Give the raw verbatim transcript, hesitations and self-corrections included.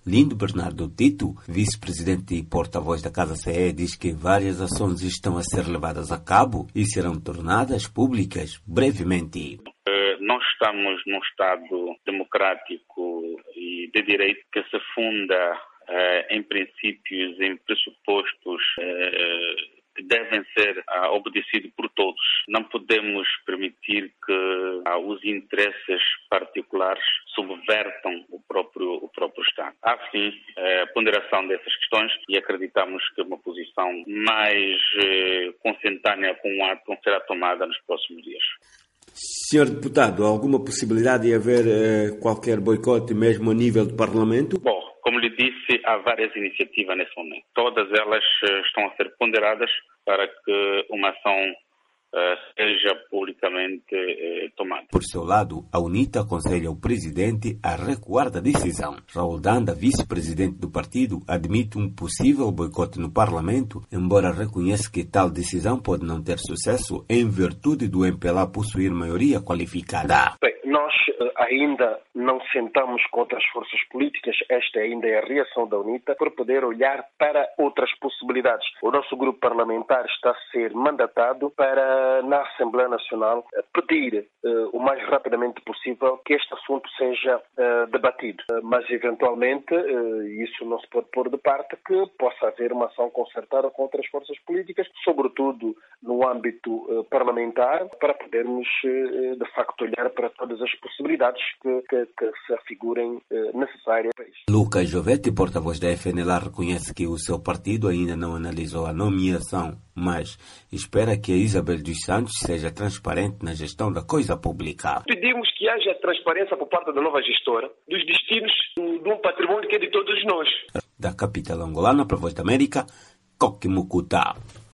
Lindo Bernardo Tito, vice-presidente e porta-voz da Casa C E, diz que várias ações estão a ser levadas a cabo e serão tornadas públicas brevemente. Nós estamos num Estado democrático e de direito que se funda eh, em princípios, em pressupostos eh, que devem ser ah, obedecidos por todos. Não podemos permitir que ah, os interesses particulares subvertam o próprio, o próprio Estado. Há sim eh, ponderação dessas questões e acreditamos que uma posição mais eh, consentânea com o ato será tomada nos próximos dias. Senhor Deputado, há alguma possibilidade de haver eh, qualquer boicote mesmo a nível do Parlamento? Bom, como lhe disse, há várias iniciativas nesse momento. Todas elas eh, estão a ser ponderadas para que uma ação uh, seja publicamente uh, tomada. Por seu lado, a UNITA aconselha o presidente a recuar da decisão. Raul Danda, vice-presidente do partido, admite um possível boicote no Parlamento, embora reconheça que tal decisão pode não ter sucesso em virtude do M P L A possuir maioria qualificada. Bem, nós uh, ainda não sentamos com outras forças políticas, esta ainda é a reação da UNITA, por poder olhar para outras possibilidades. O nosso grupo parlamentar está a ser mandatado para, na Assembleia Nacional, pedir uh, o mais rapidamente possível que este assunto seja uh, debatido. Uh, mas, eventualmente, uh, isso não se pode pôr de parte, que possa haver uma ação concertada com outras forças políticas, sobretudo no âmbito uh, parlamentar, para podermos, uh, de facto, olhar para todas as possibilidades que, que, que se afigurem uh, necessárias para isso. Lucas Jovete, porta-voz da F N L A, reconhece que o seu partido ainda não analisou a nomeação, mas espera que a Isabel dos Santos seja transparente na gestão da coisa pública. Pedimos que haja transparência por parte da nova gestora dos destinos de um patrimônio que é de todos nós. Da capital angolana, para a Voz da América, Coque Mucuta.